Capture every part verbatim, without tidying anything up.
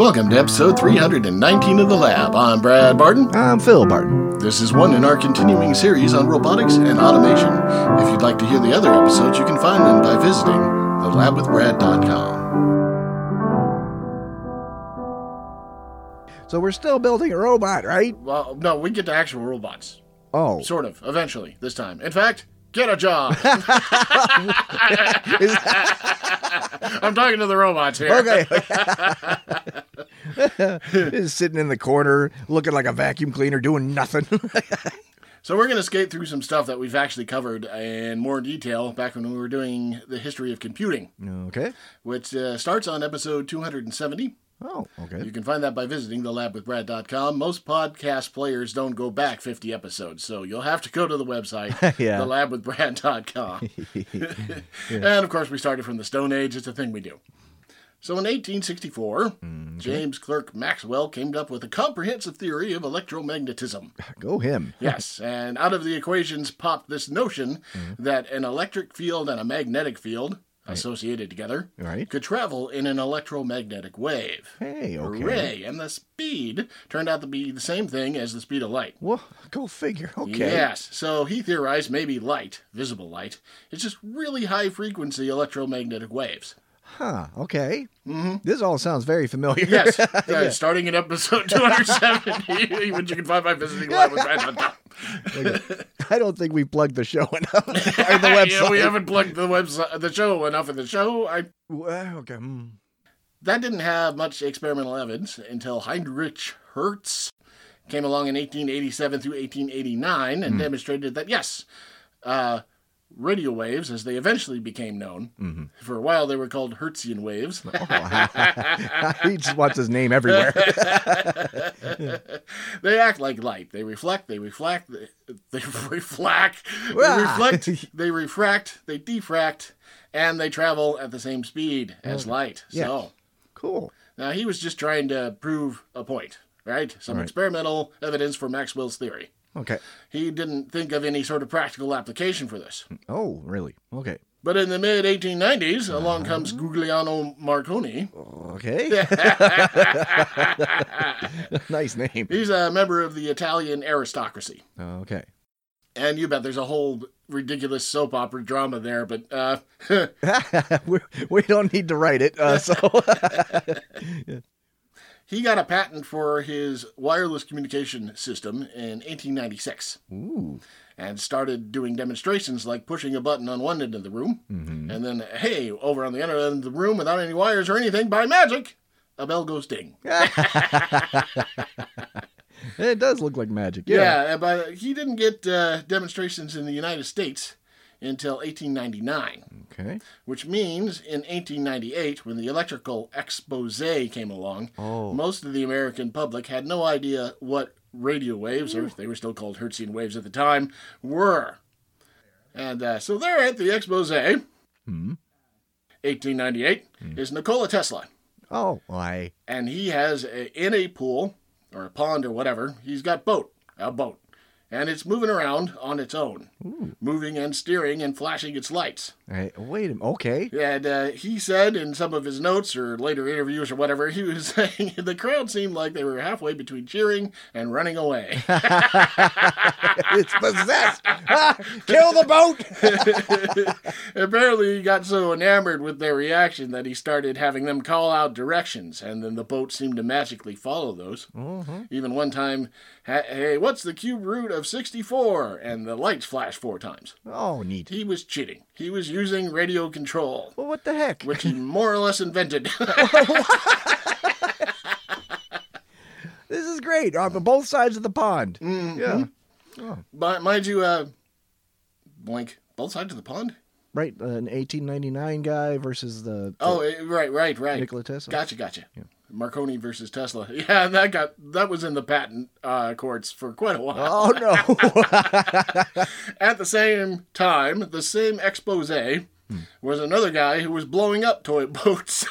Welcome to episode three hundred nineteen of The Lab. I'm Brad Barton. I'm Phil Barton. This is one in our continuing series on robotics and automation. If you'd like to hear the other episodes, you can find them by visiting the lab with brad dot com. So we're still building a robot, right? Well, no, we get to actual robots. Oh. Sort of, eventually, this time. In fact, get a job. I'm talking to the robots here. Okay. Just sitting in the corner, looking like a vacuum cleaner, doing nothing. So we're going to skate through some stuff that we've actually covered in more detail back when we were doing the history of computing. Okay. Which uh, starts on episode two hundred seventy. Oh, okay. You can find that by visiting the lab with brad dot com. Most podcast players don't go back fifty episodes, so you'll have to go to the website, Yeah. the lab with brad dot com. Yeah. And, of course, we started from the Stone Age. It's a thing we do. So in eighteen sixty-four, Mm, okay. James Clerk Maxwell came up with a comprehensive theory of electromagnetism. Go him. Yes, and out of the equations popped this notion Mm-hmm. that an electric field and a magnetic field, associated together, Right. could travel in an electromagnetic wave. Hey, okay. Hooray! And the speed turned out to be the same thing as the speed of light. Well, go figure. Okay. Yes, so he theorized maybe light, visible light, is just really high frequency electromagnetic waves. Huh. Okay. Mm-hmm. This all sounds very familiar. Yes, uh, Yeah. starting in episode two hundred seventy, which you can find by visiting live with brad dot com. Okay. I don't think we plugged the show enough. Or the website. Yeah, we haven't plugged the website, the show enough of the show. I Well, okay. mm. That didn't have much experimental evidence until Heinrich Hertz came along in eighteen eighty-seven through eighteen eighty-nine and Mm. demonstrated that, yes, uh, radio waves, as they eventually became known, Mm-hmm. for a while they were called Hertzian waves. He just wants his name everywhere. They act like light. They reflect, they reflect, they, they reflect, they Ah. reflect, they refract, they diffract, and they travel at the same speed as light. Yeah. So, Cool. now he was just trying to prove a point, right? Some Right. experimental evidence for Maxwell's theory. Okay. He didn't think of any sort of practical application for this. Oh, really? Okay. But in the mid eighteen nineties, along comes Guglielmo Marconi. Okay. Nice name. He's a member of the Italian aristocracy. Okay. And you bet there's a whole ridiculous soap opera drama there, but uh, we we don't need to write it. Uh, so he got a patent for his wireless communication system in eighteen ninety-six Ooh. and started doing demonstrations like pushing a button on one end of the room, Mm-hmm. and then, hey, over on the other end of the room without any wires or anything, by magic, a bell goes ding. It does look like magic. Yeah, Yeah. but he didn't get uh, demonstrations in the United States until eighteen ninety-nine, Okay. which means in eighteen ninety-eight, when the electrical expose came along, Oh. most of the American public had no idea what radio waves, or they were still called Hertzian waves at the time, were. And uh, so there at the expose, Hmm. eighteen ninety-eight, is Nikola Tesla. Oh, why? And he has, a, in a pool, or a pond or whatever, he's got boat, a boat. And it's moving around on its own, Ooh. moving and steering and flashing its lights. Hey, wait a minute. Okay. And uh, he said in some of his notes or later interviews or whatever, he was saying the crowd seemed like they were halfway between cheering and running away. It's possessed. Ah, kill the boat. Apparently he got so enamored with their reaction that he started having them call out directions, and then the boat seemed to magically follow those. Mhm. Even one time, "Ha- hey, what's the cube root of sixty-four? And the lights flashed four times. Oh, neat. He was cheating. He was using radio control, Well, what the heck? which he more or less invented. This is great. On both sides of the pond. Mhm. Yeah. But mind you, uh, blank, both sides of the pond? Right. An eighteen ninety-nine guy versus the, the Oh, eh, right, right, right. Nikola Tesla. Gotcha, gotcha. Marconi versus Tesla. Yeah, that got that was in the patent uh, courts for quite a while. Oh, no. At the same time, the same expose was another guy who was blowing up toy boats.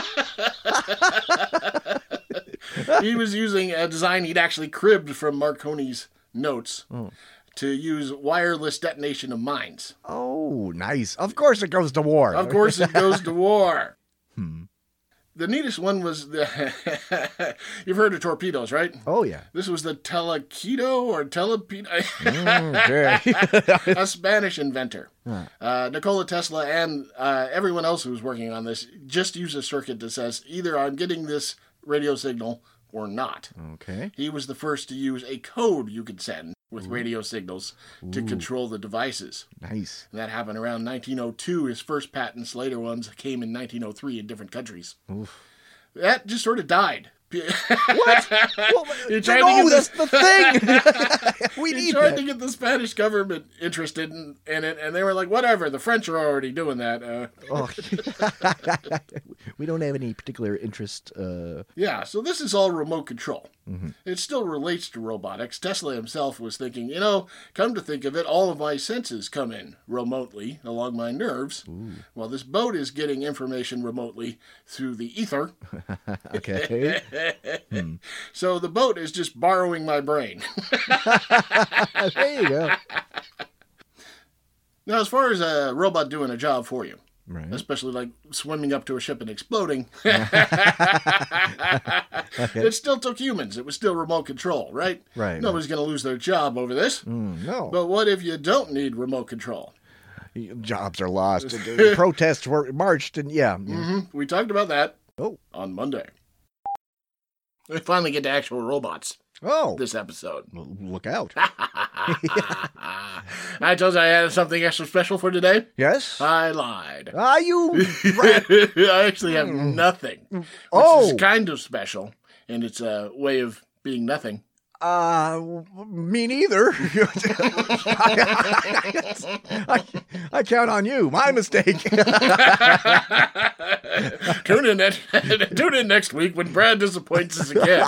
He was using a design he'd actually cribbed from Marconi's notes Oh. to use wireless detonation of mines. Oh, nice. Of course it goes to war. Of course, it goes to war. Hmm. the neatest one was the. You've heard of torpedoes, right? Oh, yeah. This was the Telequito or Telepedo. Mm, okay. A Spanish inventor. Huh. Uh, Nikola Tesla and uh, everyone else who was working on this just used a circuit that says either I'm getting this radio signal or not. Okay. He was the first to use a code you could send with Ooh. radio signals to Ooh. control the devices. Nice. And that happened around nineteen oh two. His first patents, later ones, came in nineteen oh three in different countries. Oof. That just sort of died. What? Well, He tried to no, get that's the- the thing. we He need tried that. to get the Spanish government interested in, in it, and they were like, whatever, the French are already doing that. Uh, Oh. We don't have any particular interest. Uh... yeah, so this is all remote control. Mm-hmm. It still relates to robotics. Tesla himself was thinking, you know, come to think of it, all of my senses come in remotely along my nerves. Ooh. Well, this boat is getting information remotely through the ether. Okay. Hmm. So the boat is just borrowing my brain. There you go. Now, as far as a robot doing a job for you, Right. especially like swimming up to a ship and exploding, it still took humans. It was still remote control, right? Right. Nobody's going to lose their job over this. Mm, no. But what if you don't need remote control? Jobs are lost. Protests were marched, and yeah. yeah. hmm We talked about that Oh. on Monday. We finally get to actual robots Oh. this episode. Well, look out. I told you I had something extra special for today. Yes. I lied. Ah, you rat. I actually have nothing. Which Oh. is kind of special, and it's a way of being nothing. Uh, me neither. I, I count on you. My mistake. tune in next, tune in next week when Brad disappoints us again.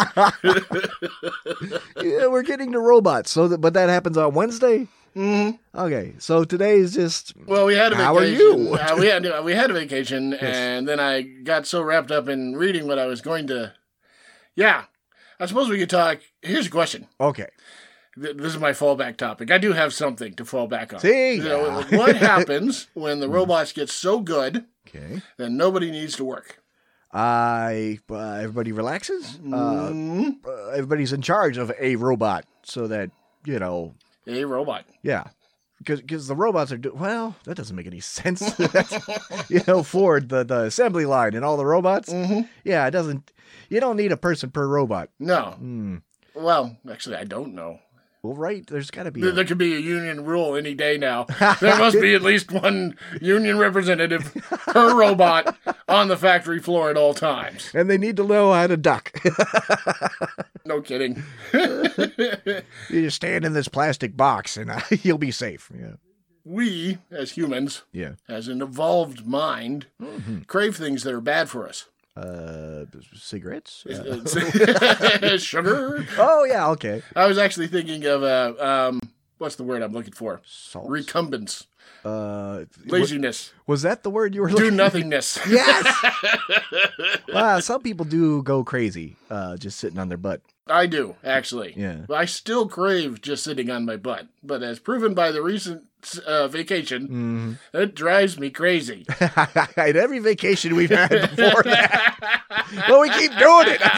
Yeah, we're getting to robots. So, that, but that happens on Wednesday. hmm Okay, so today is just. Well, we had a vacation. How are you? uh, we had we had a vacation, and then I got so wrapped up in reading what I was going to. Yeah, I suppose we could talk. Here's a question. Okay. Th- This is my fallback topic. I do have something to fall back on. See? You know, Yeah. what happens when the robots get so good Okay. that nobody needs to work? I uh, everybody relaxes. Uh, Mm, uh, everybody's in charge of a robot, so that you know. a robot. Yeah. Because the robots are do- well, that doesn't make any sense. You know, Ford, the, the assembly line, and all the robots. hmm Yeah, it doesn't. You don't need a person per robot. No. Hmm. Well, actually, I don't know. Well, right. There's got to be. There, A, there could be a union rule any day now. There must be at least one union representative per robot on the factory floor at all times. and they need to know how to duck. No kidding. You just stand in this plastic box, and uh, you'll be safe. Yeah. We, as humans, Yeah. as an evolved mind, Mm-hmm. crave things that are bad for us. Uh, cigarettes. Uh, It's- Sugar. oh yeah. Okay. I was actually thinking of, uh, um, what's the word I'm looking for? Salt. Recumbence. Uh, Laziness. was that the word you were Do looking? nothingness. Yes. Uh, some people do go crazy, uh, just sitting on their butt. I do, actually. Yeah. I still crave just sitting on my butt, but as proven by the recent uh, vacation, Mm-hmm. it drives me crazy. At every vacation we've had before that, but we keep doing it.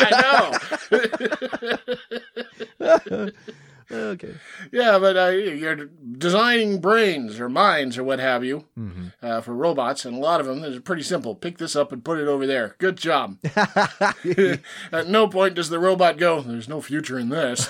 I know. Okay. Yeah, but uh, you're designing brains or minds or what have you Mm-hmm. uh, for robots, and a lot of them is pretty simple. Pick this up and put it over there. Good job. At no point does the robot go, there's no future in this.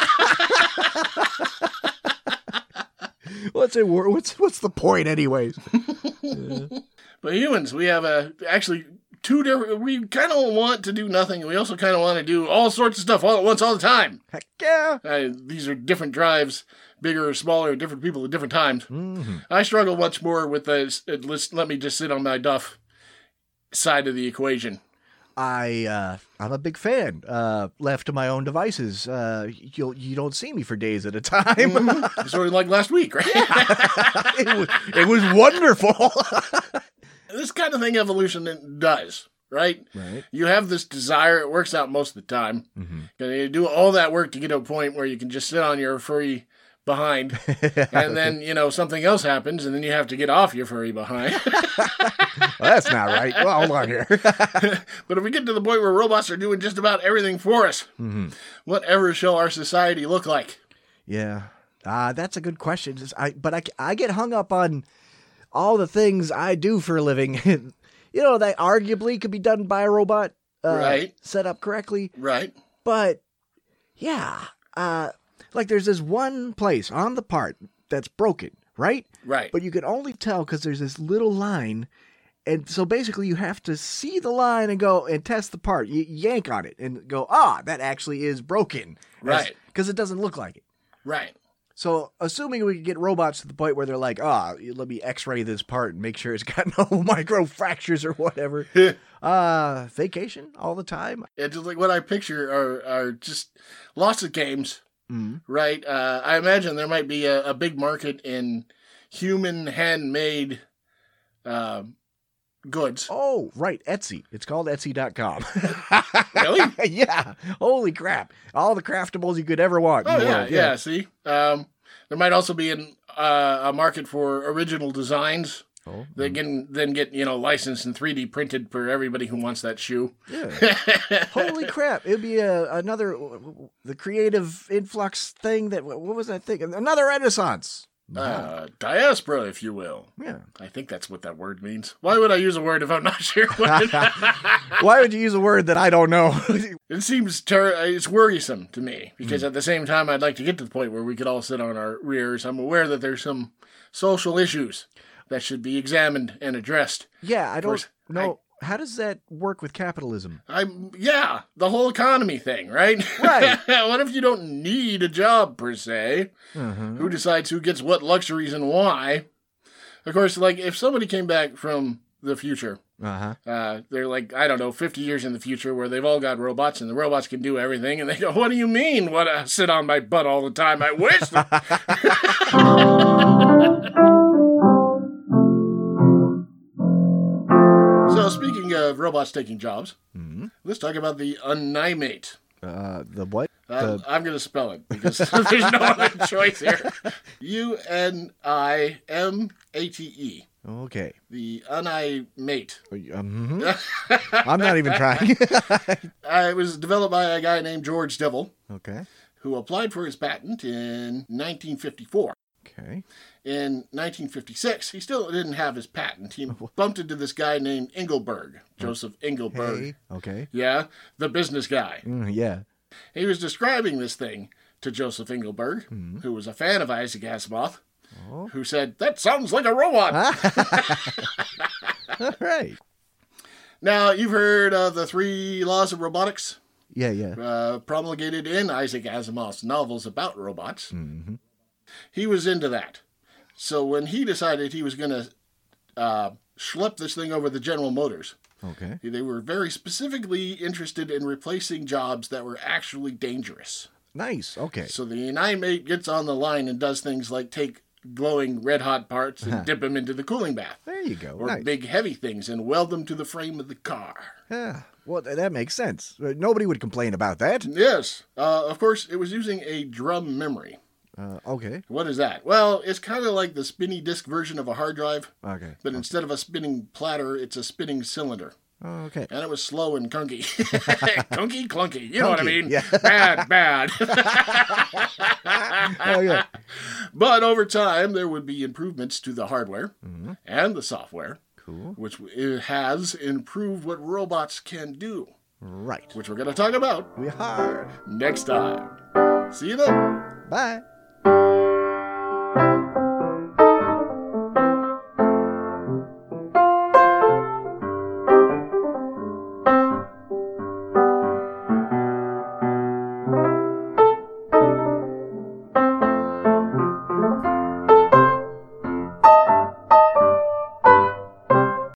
What's it? wor- What's what's the point, anyways? But humans, we have a actually two different. We kind of want to do nothing, and we also kind of want to do all sorts of stuff all at once, all the time. Heck yeah. Uh, these are different drives, bigger or smaller, different people at different times. Mm-hmm. I struggle much more with the uh, let's let me just sit on my duff side of the equation. I uh, I'm a big fan. Uh, left to my own devices, uh, you you don't see me for days at a time. Mhm. Sort of like last week, right? it, was, it was wonderful. This kind of thing evolution does, right? Right. You have this desire; it works out most of the time. Mm-hmm. And you do all that work to get to a point where you can just sit on your furry behind, and then, you know, something else happens, and then you have to get off your furry behind. Well, that's not right. Well, hold on here. But if we get to the point where robots are doing just about everything for us, mm-hmm. whatever shall our society look like? Yeah, uh, that's a good question. Just, I, but I, I get hung up on all the things I do for a living, you know, that arguably could be done by a robot, uh, right? Set up correctly, right? But yeah, uh, like there's this one place on the part that's broken, right? Right. But you can only tell because there's this little line. And so basically you have to see the line and go and test the part. You yank on it and go, ah, that actually is broken. Right. Because it doesn't look like it. Right. So assuming we could get robots to the point where they're like, ah, let me x-ray this part and make sure it's got no micro fractures or whatever. uh, vacation all the time. It's just like what I picture are, are just lots of games. Mm-hmm. Right. Uh, I imagine there might be a, a big market in human handmade uh, goods. Oh, right. Etsy. It's called Etsy dot com. Really? Yeah. Holy crap. All the craftables you could ever want. Oh, in the yeah, world. yeah. Yeah. See? Um, there might also be an, uh, a market for original designs Oh, that can then get, you know, licensed and three D printed for everybody who wants that shoe. yeah. Holy crap. It'd be a, another, the creative influx thing that, what was that thing? Another renaissance. Uh, diaspora, if you will. Yeah. I think that's what that word means. Why would I use a word if I'm not sure what it Why would you use a word that I don't know? It seems ter- it's worrisome to me because mm. at the same time, I'd like to get to the point where we could all sit on our rears. I'm aware that there's some social issues that should be examined and addressed. Yeah, I don't course, know. How does that work with capitalism? I'm yeah, the whole economy thing, right? Right. What if you don't need a job per se? Uh-huh. Who decides who gets what luxuries and why? Of course, like if somebody came back from the future, uh-huh. uh, they're like, I don't know, fifty years in the future where they've all got robots and the robots can do everything. And they go, what do you mean? What? I sit on my butt all the time. I wish. So speaking of robots taking jobs, mm-hmm. let's talk about the Unimate. Uh, the what? Uh, the... I'm going to spell it because there's no other choice here. U N I M A T E. Okay. The Unimate. Um, mm-hmm. I'm not even trying. uh, it was developed by a guy named George Devil. Okay. Who applied for his patent in nineteen fifty-four. Okay. In nineteen fifty-six, he still didn't have his patent. He bumped into this guy named Engelberg, Joseph Engelberg. Hey. Okay. Yeah, the business guy. Mm, yeah. He was describing this thing to Joseph Engelberg, mm. who was a fan of Isaac Asimov, oh. who said, that sounds like a robot. All right. Now, you've heard of the three laws of robotics? Yeah, yeah. Uh, promulgated in Isaac Asimov's novels about robots. Mm-hmm. He was into that. So when he decided he was going to uh, schlep this thing over the General Motors, okay, they were very specifically interested in replacing jobs that were actually dangerous. Nice, okay. So the Unimate gets on the line and does things like take glowing red-hot parts and dip them into the cooling bath. There you go. Or nice. Big heavy things and weld them to the frame of the car. Yeah, well, that makes sense. Nobody would complain about that. Yes. Uh, of course, it was using a drum memory. Uh, okay. What is that? Well, it's kind of like the spinny disk version of a hard drive. Okay. But okay. instead of a spinning platter, it's a spinning cylinder. Oh, okay. And it was slow and clunky. Clunky, clunky. You clunky, know what I mean? Yeah. Bad, bad. Oh, yeah. But over time, there would be improvements to the hardware mm-hmm. and the software. Cool. Which has improved what robots can do. Right. Which we're going to talk about. We are. Next time. See you then. Bye.